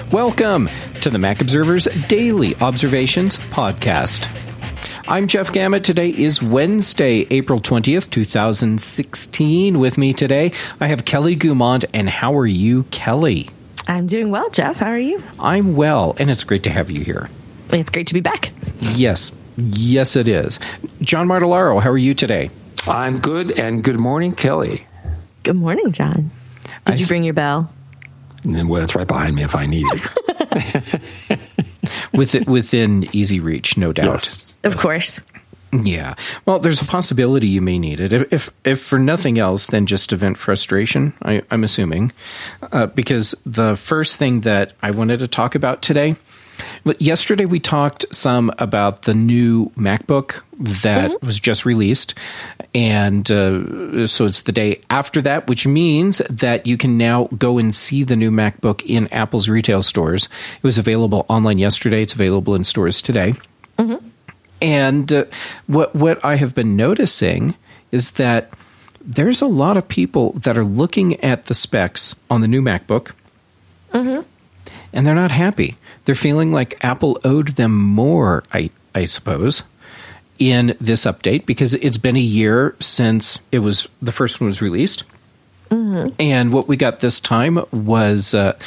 Welcome to the Mac Observer's Daily Observations Podcast. I'm Jeff Gamet. Today is Wednesday, April 20th, 2016. With me today, I have Kelly Guimond. And how are you, Kelly? I'm doing well, Jeff. How are you? I'm well, and it's great to have you here. It's great to be back. Yes, it is. John Martellaro, how are you today? I'm good, and good morning, Kelly. Good morning, John. Did you bring your bell? Well, it's right behind me if I need it. Within easy reach, no doubt. Yes. Of course. Yeah. Well, there's a possibility you may need it. If for nothing else than just to vent frustration, I'm assuming. Because the first thing that I wanted to talk about today, yesterday we talked some about the new MacBook that was just released. And so it's the day after that, which means that you can now go and see the new MacBook in Apple's retail stores. It was available online yesterday. It's available in stores today. Mm-hmm. And what I have been noticing is that there's a lot of people that are looking at the specs on the new MacBook, and they're not happy. They're feeling like Apple owed them more, I suppose, in this update, because it's been a year since the first one was released. Mm-hmm. And what we got this time was a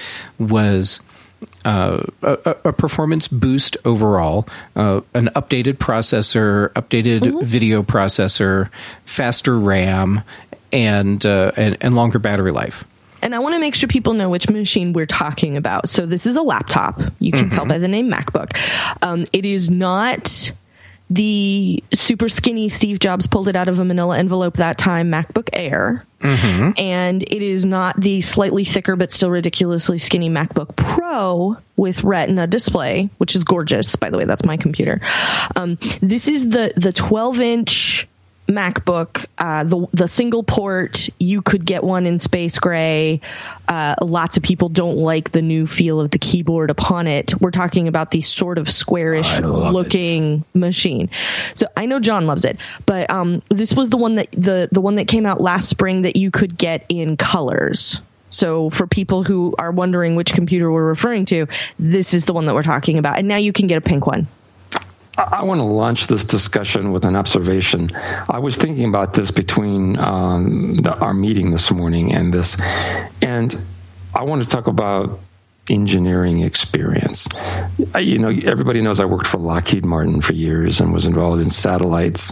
performance boost overall, an updated processor, updated video processor, faster RAM, and longer battery life. And I want to make sure people know which machine we're talking about. So this is a laptop. You can tell by the name MacBook. It is not the super skinny Steve Jobs pulled it out of a manila envelope that time MacBook Air. Mm-hmm. And it is not the slightly thicker but still ridiculously skinny MacBook Pro with Retina display, which is gorgeous, by the way. That's my computer. This is the 12-inch MacBook, the single port. You could get one in space gray. Lots of people don't like the new feel of the keyboard upon it. We're talking about the sort of squarish looking machine. So I know John loves it, but this was the one that the one that came out last spring that you could get in colors. So for people who are wondering which computer we're referring to, this is the one that we're talking about. And now you can get a pink one. I want to launch this discussion with an observation. I was thinking about this between our meeting this morning and this, and I want to talk about engineering experience. Everybody knows I worked for Lockheed Martin for years and was involved in satellites,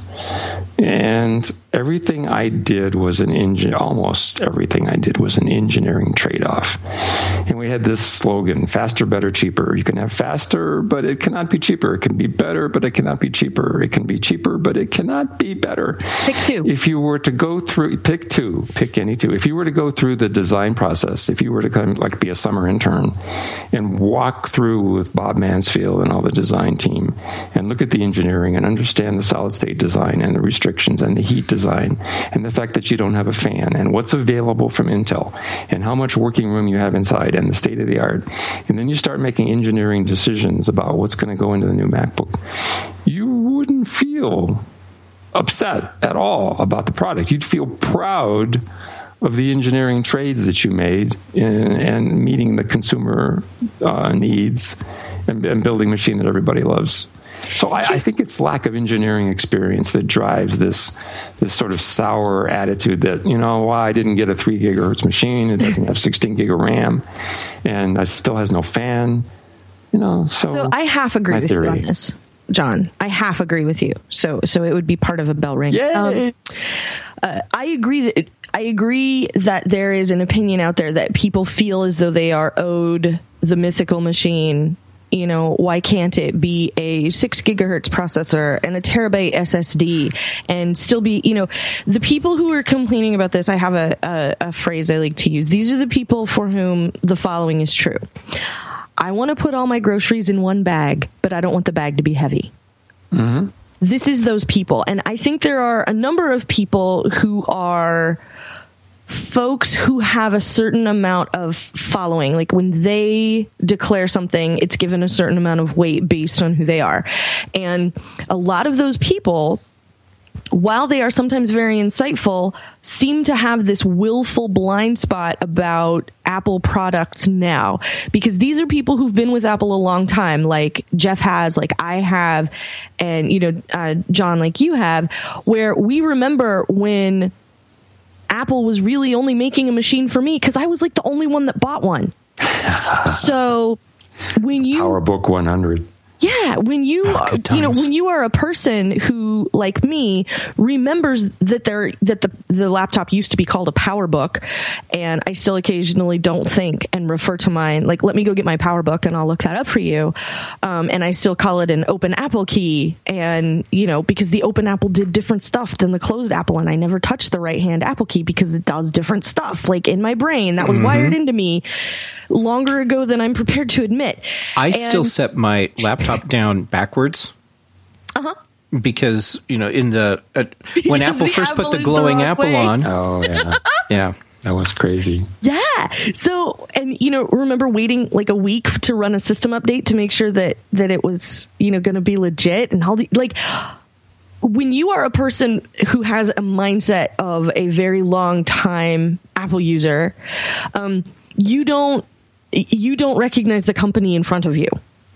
and everything I did was almost everything I did was an engineering trade-off. And we had this slogan: faster, better, cheaper. You can have faster, but it cannot be cheaper. It can be better, but it cannot be cheaper. It can be cheaper, but it cannot be better. Pick two. If you were to go through, pick any two. If you were to go through the design process, if you were to kind of be a summer intern and walk through with Bob Mansfield and all the design team and look at the engineering and understand the solid state design and the restrictions and the heat design and the fact that you don't have a fan and what's available from Intel and how much working room you have inside and the state of the art, and then you start making engineering decisions about what's going to go into the new MacBook, you wouldn't feel upset at all about the product. You'd feel proud of the engineering trades that you made and meeting the consumer needs and building a machine that everybody loves. So I think it's lack of engineering experience that drives this sort of sour attitude that, I didn't get a 3 gigahertz machine. It doesn't have 16 gig of RAM, and it still has no fan. So I half agree with you on this, John. I half agree with you. So it would be part of a bell ring. Yay! I agree that there is an opinion out there that people feel as though they are owed the mythical machine. Why can't it be a 6 gigahertz processor and a terabyte SSD and still be, the people who are complaining about this, I have a phrase I like to use. These are the people for whom the following is true. I want to put all my groceries in one bag, but I don't want the bag to be heavy. Mm-hmm. This is those people. And I think there are a number of people who are folks who have a certain amount of following. Like when they declare something, it's given a certain amount of weight based on who they are. And a lot of those people while they are sometimes very insightful, seem to have this willful blind spot about Apple products now. Because these are people who've been with Apple a long time, like Jeff has, like I have, and, John, like you have, where we remember when Apple was really only making a machine for me because I was like the only one that bought one. So when you... PowerBook 100. Yeah, when you when you are a person who, like me, remembers that the laptop used to be called a PowerBook, and I still occasionally don't think and refer to mine, like, let me go get my PowerBook and I'll look that up for you, and I still call it an open Apple key, and because the open Apple did different stuff than the closed Apple, and I never touched the right hand Apple key because it does different stuff, like in my brain that was wired into me longer ago than I'm prepared to admit. I still set my laptop down backwards. Because, in the when Apple first put the glowing apple on. Oh, yeah. Yeah. That was crazy. Yeah. So, and, remember waiting like a week to run a system update to make sure that it was, going to be legit and all the, like, when you are a person who has a mindset of a very long time Apple user, you don't recognize the company in front of you.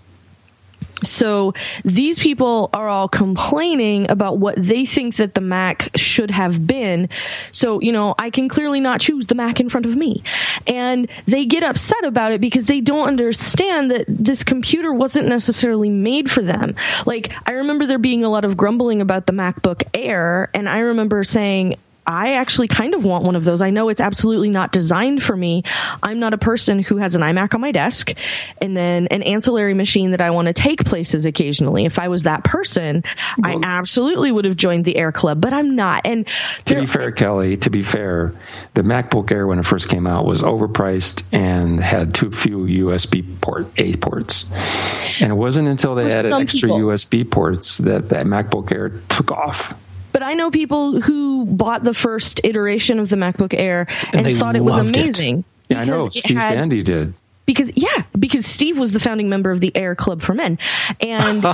So these people are all complaining about what they think that the Mac should have been. So, I can clearly not choose the Mac in front of me. And they get upset about it because they don't understand that this computer wasn't necessarily made for them. Like, I remember there being a lot of grumbling about the MacBook Air, and I remember saying, I actually kind of want one of those. I know it's absolutely not designed for me. I'm not a person who has an iMac on my desk and then an ancillary machine that I want to take places occasionally. If I was that person, I absolutely would have joined the Air Club, but I'm not. And to be fair, Kelly, the MacBook Air, when it first came out, was overpriced and had too few USB A ports. And it wasn't until they added extra USB ports that MacBook Air took off. But I know people who bought the first iteration of the MacBook Air and thought it was amazing. Yeah, I know. Steve Sandy did. Because Steve was the founding member of the Air Club for Men. And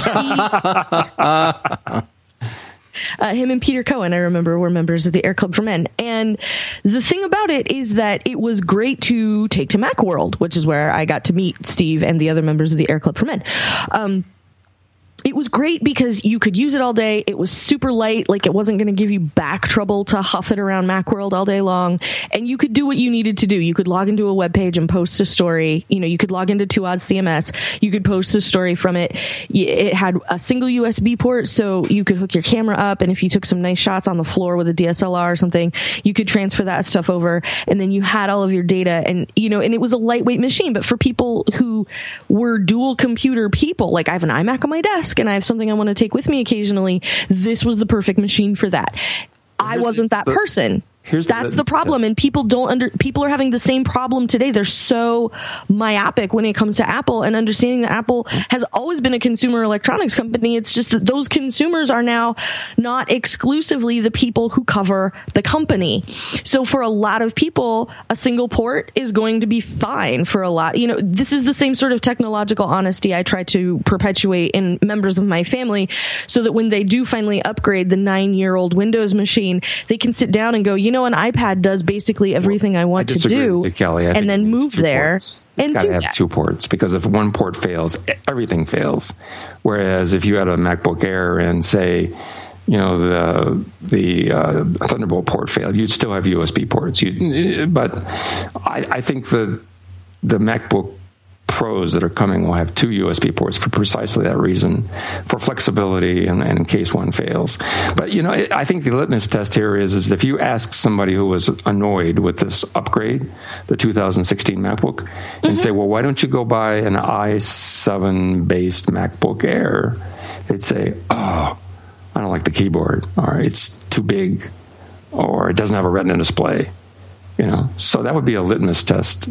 him and Peter Cohen, I remember, were members of the Air Club for Men. And the thing about it is that it was great to take to Macworld, which is where I got to meet Steve and the other members of the Air Club for Men. It was great because you could use it all day. It was super light. Like, it wasn't going to give you back trouble to huff it around Macworld all day long. And you could do what you needed to do. You could log into a web page and post a story. You could log into 2Oz CMS. You could post a story from it. It had a single USB port, so you could hook your camera up. And if you took some nice shots on the floor with a DSLR or something, you could transfer that stuff over. And then you had all of your data. And, and it was a lightweight machine. But for people who were dual computer people, like I have an iMac on my desk, and I have something I want to take with me occasionally, this was the perfect machine for that. I wasn't that person. That's the problem. And people are having the same problem today. They're so myopic when it comes to Apple, and understanding that Apple has always been a consumer electronics company. It's just that those consumers are now not exclusively the people who cover the company. So for a lot of people, a single port is going to be fine for a lot. This is the same sort of technological honesty I try to perpetuate in members of my family, so that when they do finally upgrade the 9-year-old Windows machine, they can sit down and go, an iPad does basically everything I want to do, with you, Kelly. and then move there and do that. It's got to have 2 ports, because if one port fails, everything fails. Whereas if you had a MacBook Air and say, the Thunderbolt port failed, you'd still have USB ports. But I think the MacBook Pros that are coming will have 2 USB ports for precisely that reason, for flexibility and in case one fails. But, I think the litmus test here is if you ask somebody who was annoyed with this upgrade, the 2016 MacBook, and say, well, why don't you go buy an i7-based MacBook Air? They'd say, oh, I don't like the keyboard, or it's too big, or it doesn't have a Retina display. So that would be a litmus test.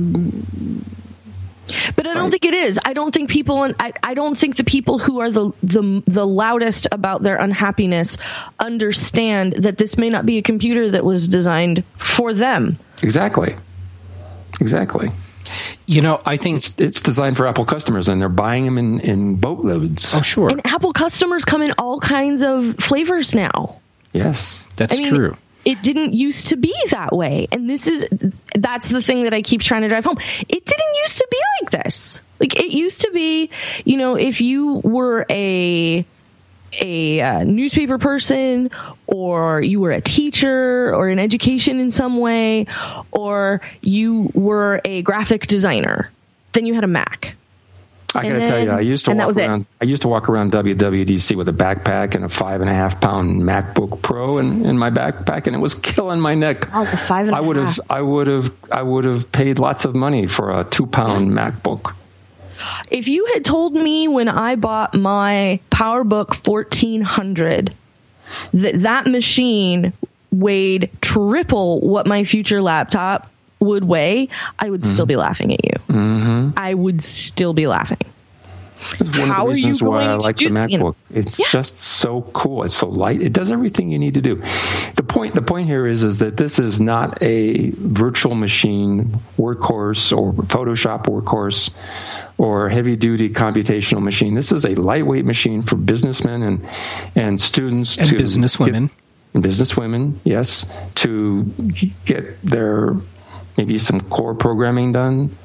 But I don't think it is. I don't think I don't think the people who are the loudest about their unhappiness understand that this may not be a computer that was designed for them. Exactly. I think it's designed for Apple customers, and they're buying them in boatloads. Oh, sure. And Apple customers come in all kinds of flavors now. Yes, that's true. It didn't used to be that way. And that's the thing that I keep trying to drive home. It didn't used to be like this. Like, it used to be, if you were a newspaper person, or you were a teacher or in education in some way, or you were a graphic designer, then you had a Mac. I got to tell you, I used to walk around WWDC with a backpack and a 5.5-pound MacBook Pro in my backpack, and it was killing my neck. Oh, the 5.5. I would have paid lots of money for a 2-pound MacBook. If you had told me when I bought my PowerBook 1400 that machine weighed triple what my future laptop would weigh, I would still be laughing at you. Mm-hmm. I would still be laughing. It's one of the reasons why I like the MacBook. It's just so cool. It's so light. It does everything you need to do. The point here is that this is not a virtual machine workhorse or Photoshop workhorse or heavy-duty computational machine. This is a lightweight machine for businessmen and students and businesswomen. And businesswomen, yes, to get their maybe some core programming done,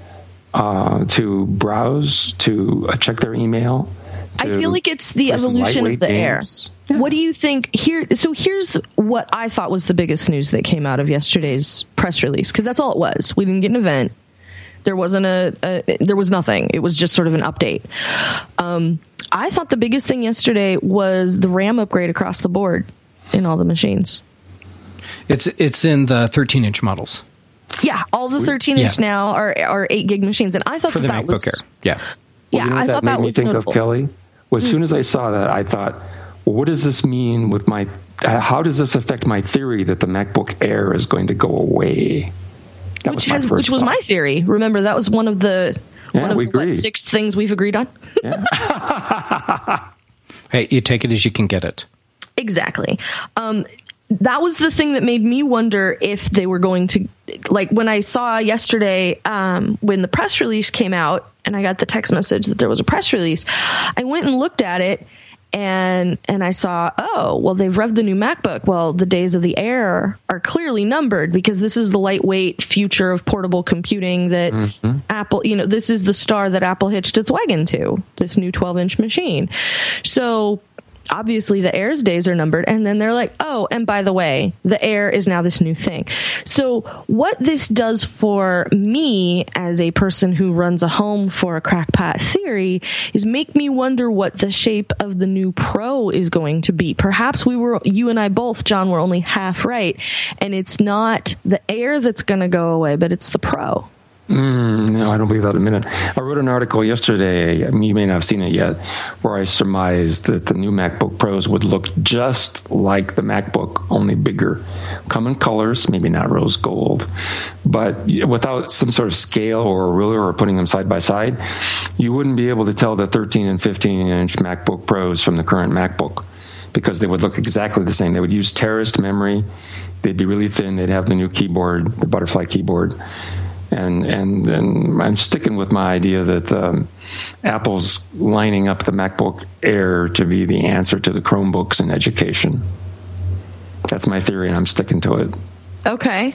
to browse, to check their email. I feel like it's the evolution of the Air. Yeah. What do you think here? So here's what I thought was the biggest news that came out of yesterday's press release, because that's all it was. We didn't get an event. There wasn't there was nothing. It was just sort of an update. I thought the biggest thing yesterday was the RAM upgrade across the board in all the machines. It's in the 13-inch models. Yeah, all the 13-inch now are 8 gig machines, and I thought for the MacBook was, Air. Yeah, I thought that was think notable. Of, Kelly? Well, as soon as I saw that, I thought, well, what does this mean with my? How does this affect my theory that the MacBook Air is going to go away? Which was my theory. Remember, that was one of the 6 things we've agreed on. Yeah. Hey, you take it as you can get it. Exactly. That was the thing that made me wonder if they were going to, like, when I saw yesterday, when the press release came out and I got the text message that there was a press release, I went and looked at it and I saw, oh, well, they've revved the new MacBook. Well, the days of the Air are clearly numbered, because this is the lightweight future of portable computing that Apple, this is the star that Apple hitched its wagon to, this new 12-inch machine. So obviously the Air's days are numbered, and then they're like, oh, and by the way, the Air is now this new thing. So what this does for me as a person who runs a home for a crackpot theory is make me wonder what the shape of the new Pro is going to be. Perhaps you and I both, John, were only half right, and it's not the Air that's going to go away, but it's the Pro. No, I don't believe that a minute. I wrote an article yesterday, you may not have seen it yet, where I surmised that the new MacBook Pros would look just like the MacBook, only bigger. Come in colors, maybe not rose gold, but without some sort of scale or a ruler or putting them side by side, you wouldn't be able to tell the 13 and 15-inch MacBook Pros from the current MacBook, because they would look exactly the same. They would use terraced memory. They'd be really thin. They'd have the new keyboard, the butterfly keyboard. And I'm sticking with my idea that Apple's lining up the MacBook Air to be the answer to the Chromebooks in education. That's my theory, and I'm sticking to it. Okay.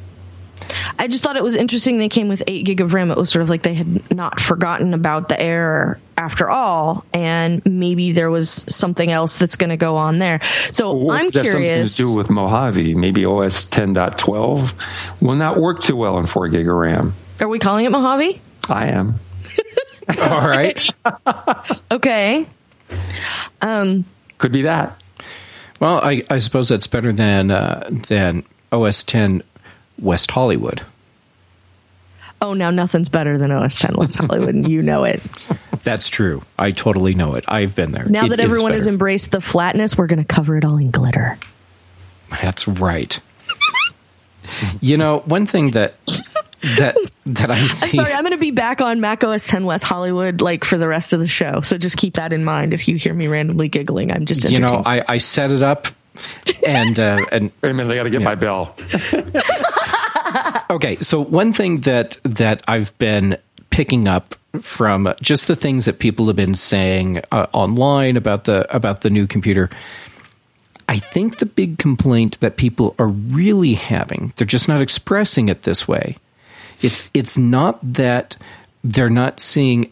I just thought it was interesting they came with 8 gig of RAM. It was sort of like they had not forgotten about the Air after all, and maybe there was something else that's going to go on there. So I'm curious. Something to do with Mojave. Maybe OS 10.12 will not work too well on 4 gig of RAM. Are we calling it Mojave? I am. All right. Okay. Could be that. Well, I suppose that's better than OS 10 West Hollywood. Oh, now nothing's better than OS 10 West Hollywood, and you know it. That's true. I totally know it. I've been there. Now that everyone has embraced the flatness, we're going to cover it all in glitter. That's right. One thing that I see. I'm sorry, I'm going to be back on Mac OS 10 West Hollywood for the rest of the show. So just keep that in mind. If you hear me randomly giggling, I'm just entertained. I set it up and wait a minute, I got to get my bell. Okay, so one thing that I've been picking up from just the things that people have been saying online about the new computer, I think the big complaint that people are really having, they're just not expressing it this way. It's not that they're not seeing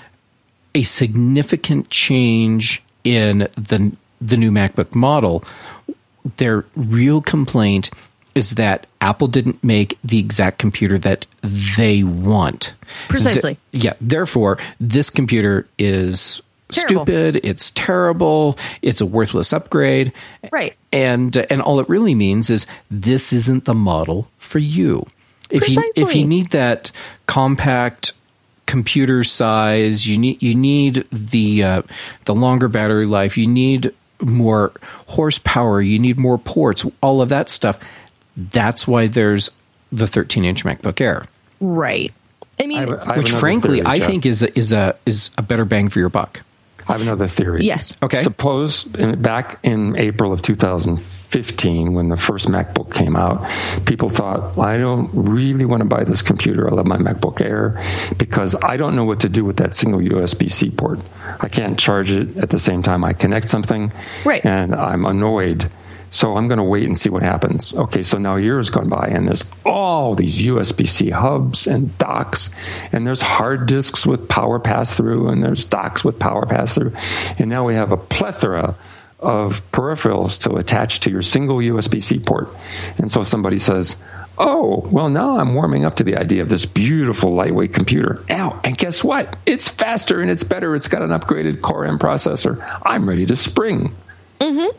a significant change in the new MacBook model. Their real complaint is that Apple didn't make the exact computer that they want. Precisely. Therefore, this computer is terrible. Stupid, it's terrible, it's a worthless upgrade. Right. And all it really means is this isn't the model for you. If you need that compact computer size, you need the longer battery life, you need more horsepower, you need more ports, all of that stuff. That's why there's the 13-inch MacBook Air. Right. I mean, which frankly I think is a better bang for your buck. I have another theory. Yes. Okay. Suppose back in April of 2015, when the first MacBook came out, people thought, I don't really want to buy this computer. I love my MacBook Air because I don't know what to do with that single USB-C port. I can't charge it at the same time I connect something. Right. And I'm annoyed. So I'm going to wait and see what happens. Okay, so now a year has gone by, and there's all these USB-C hubs and docks, and there's hard disks with power pass-through, and there's docks with power pass-through. And now we have a plethora of peripherals to attach to your single USB-C port. And so somebody says, oh, well, now I'm warming up to the idea of this beautiful lightweight computer. Ow, and guess what? It's faster and it's better. It's got an upgraded Core M processor. I'm ready to spring. Mm-hmm.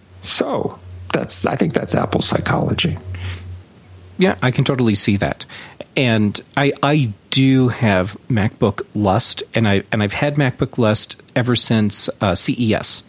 So I think that's Apple psychology. Yeah, I can totally see that. And I do have MacBook Lust, and I've had MacBook Lust ever since CES.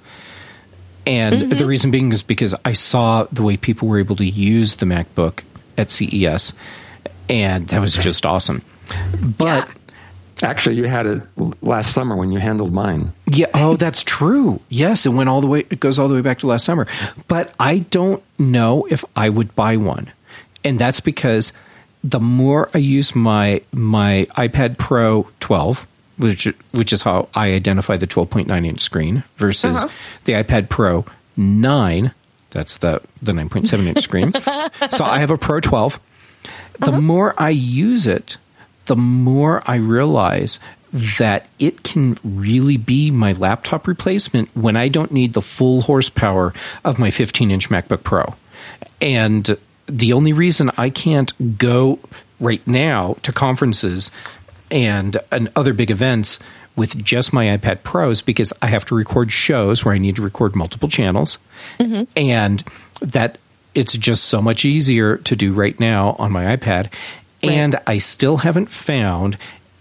And the reason being is because I saw the way people were able to use the MacBook at CES, and that was just awesome. But actually, you had it last summer when you handled mine. Yeah. Oh, that's true. Yes, it went all the way. It goes all the way back to last summer. But I don't know if I would buy one, and that's because the more I use my iPad Pro 12, which is how I identify the 12.9 inch screen versus the iPad Pro 9. That's the 9.7 inch screen. So I have a Pro 12. The more I use it, the more I realize that it can really be my laptop replacement when I don't need the full horsepower of my 15-inch MacBook Pro. And the only reason I can't go right now to conferences and other big events with just my iPad Pro is because I have to record shows where I need to record multiple channels. And that it's just so much easier to do right now on my iPad. Right. And I still haven't found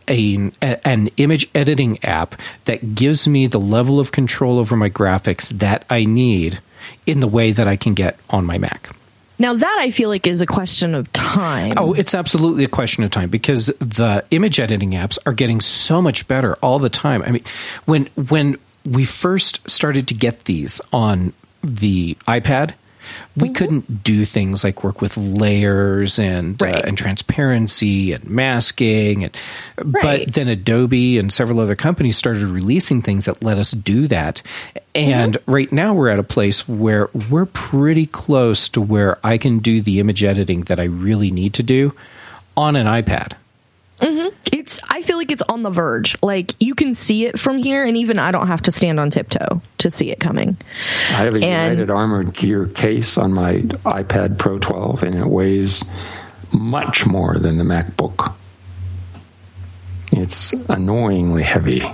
an image editing app that gives me the level of control over my graphics that I need in the way that I can get on my Mac. Now that I feel like is a question of time. Oh, it's absolutely a question of time because the image editing apps are getting so much better all the time. I mean, when we first started to get these on the iPad, we couldn't do things like work with layers and transparency and masking. But then Adobe and several other companies started releasing things that let us do that. And right now we're at a place where we're pretty close to where I can do the image editing that I really need to do on an iPad. I feel like it's on the verge. Like you can see it from here, and even I don't have to stand on tiptoe to see it coming. I have a United Armored Gear case on my iPad Pro 12, and it weighs much more than the MacBook. It's annoyingly heavy.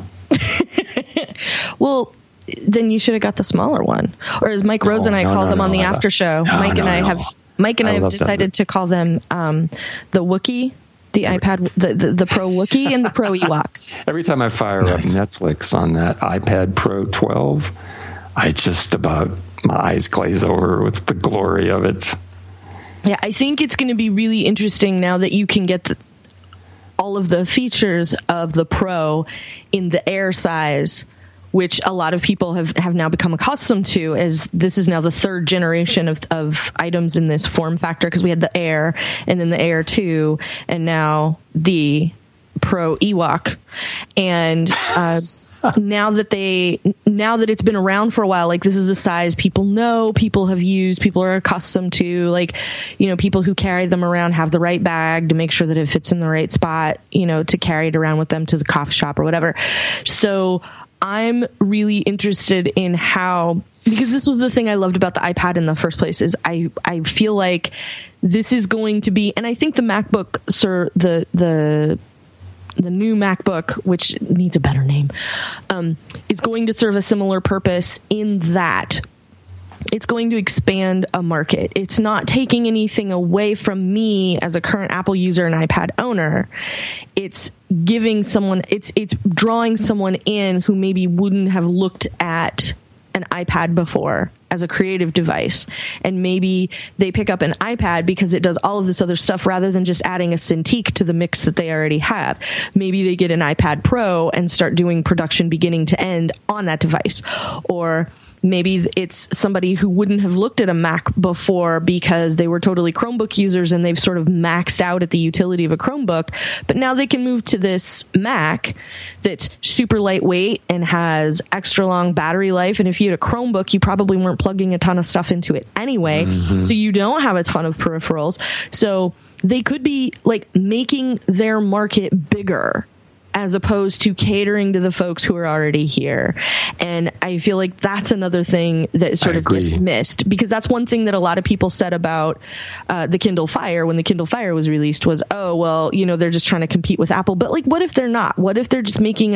Well, then you should have got the smaller one. Or as Mike Rose and I call them on the after show. Mike and I have decided to call them the Wookiee. The iPad, the Pro Wookiee and the Pro Ewok. Every time I fire up Netflix on that iPad Pro 12, I just about, my eyes glaze over with the glory of it. Yeah, I think it's going to be really interesting now that you can get all of the features of the Pro in the Air size, which a lot of people have now become accustomed to, as this is now the third generation of items in this form factor, because we had the Air and then the Air 2 and now the Pro Ewok, and now that it's been around for a while, like this is a size people know, people have used, people are accustomed to, like, you know, people who carry them around have the right bag to make sure that it fits in the right spot, you know, to carry it around with them to the coffee shop or whatever. So I'm really interested in how, because this was the thing I loved about the iPad in the first place, is I feel like this is going to be, and I think the MacBook, the new MacBook, which needs a better name, is going to serve a similar purpose in that it's going to expand a market. It's not taking anything away from me as a current Apple user and iPad owner. It's giving someone, it's drawing someone in who maybe wouldn't have looked at an iPad before as a creative device, and maybe they pick up an iPad because it does all of this other stuff rather than just adding a Cintiq to the mix that they already have. Maybe they get an iPad Pro and start doing production beginning to end on that device. Or maybe it's somebody who wouldn't have looked at a Mac before because they were totally Chromebook users and they've sort of maxed out at the utility of a Chromebook, but now they can move to this Mac that's super lightweight and has extra long battery life. And if you had a Chromebook, you probably weren't plugging a ton of stuff into it anyway. Mm-hmm. So you don't have a ton of peripherals. So they could be like making their market bigger as opposed to catering to the folks who are already here. And I feel like that's another thing that sort of gets missed, because that's one thing that a lot of people said about the Kindle Fire when the Kindle Fire was released was, oh, well, you know, they're just trying to compete with Apple. But like, what if they're not? What if they're just making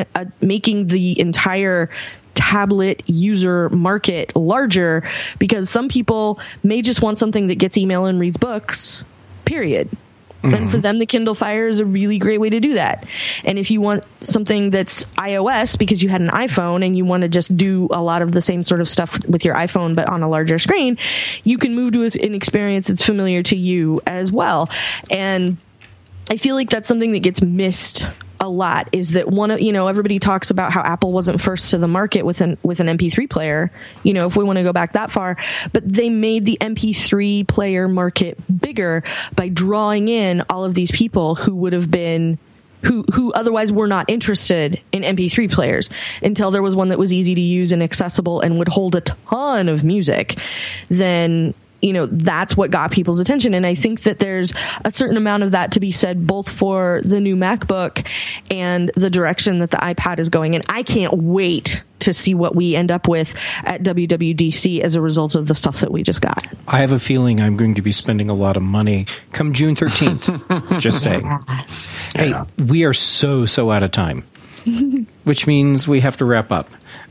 the entire tablet user market larger? Because some people may just want something that gets email and reads books, period. Mm-hmm. And for them, the Kindle Fire is a really great way to do that. And if you want something that's iOS because you had an iPhone and you want to just do a lot of the same sort of stuff with your iPhone but on a larger screen, you can move to an experience that's familiar to you as well. And I feel like that's something that gets missed a lot, is that everybody talks about how Apple wasn't first to the market with an MP3 player, you know, if we want to go back that far, but they made the MP3 player market bigger by drawing in all of these people who would have been who otherwise were not interested in MP3 players until there was one that was easy to use and accessible and would hold a ton of music. Then, you know, that's what got people's attention. And I think that there's a certain amount of that to be said both for the new MacBook and the direction that the iPad is going. And I can't wait to see what we end up with at WWDC as a result of the stuff that we just got. I have a feeling I'm going to be spending a lot of money come June 13th. Just saying. Hey, we are so out of time, which means we have to wrap up.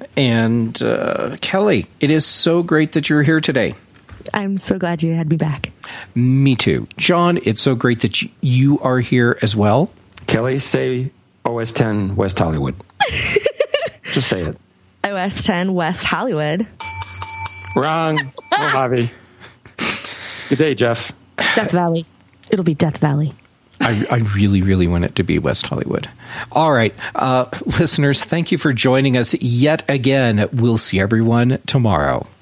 And Kelly, it is so great that you're here today. I'm so glad you had me back. Me too. John, it's so great that you are here as well. Kelly, say OS 10 West Hollywood. Just say it. OS 10 West Hollywood. Wrong. Mojave. Good day, Jeff. Death Valley. It'll be Death Valley. I really, really want it to be West Hollywood. All right. Listeners, thank you for joining us yet again. We'll see everyone tomorrow.